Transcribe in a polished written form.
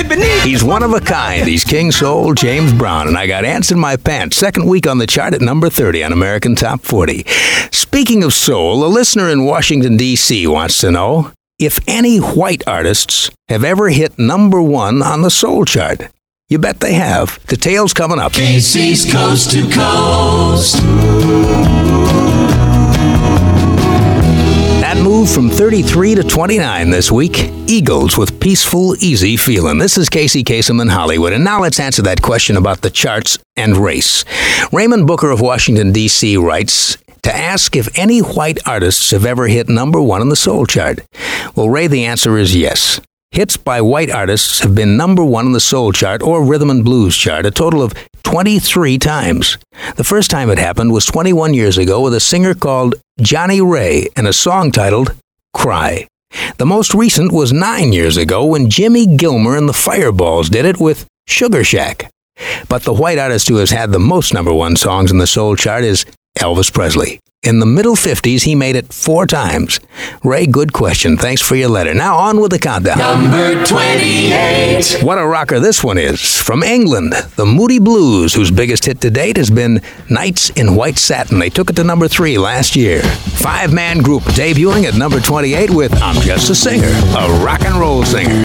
beneath. He's one of a kind. He's King Soul, James Brown, and I got Ants in My Pants, second week on the chart at number 30 on American Top 40. Speaking of soul, a listener in Washington, D.C. wants to know if any white artists have ever hit number one on the soul chart. You bet they have. Details coming up. KC's Coast to Coast. That moved from 33 to 29 this week. Eagles with Peaceful, Easy Feelin'. This is Casey Kasem in Hollywood, and now let's answer that question about the charts and race. Raymond Booker of Washington, D.C. writes to ask if any white artists have ever hit number one on the soul chart. Well, Ray, the answer is yes. Hits by white artists have been number one on the soul chart or rhythm and blues chart a total of 23 times. The first time it happened was 21 years ago with a singer called Johnny Ray and a song titled Cry. The most recent was 9 years ago when Jimmy Gilmer and the Fireballs did it with Sugar Shack. But the white artist who has had the most number one songs in the soul chart is Elvis Presley. In the middle 50s, he made it 4 times. Ray, good question. Thanks for your letter. Now on with the countdown. Number 28. What a rocker this one is. From England, the Moody Blues, whose biggest hit to date has been Nights in White Satin. They took it to number 3 last year. 5-man group debuting at number 28 with I'm Just a Singer, a rock and roll singer.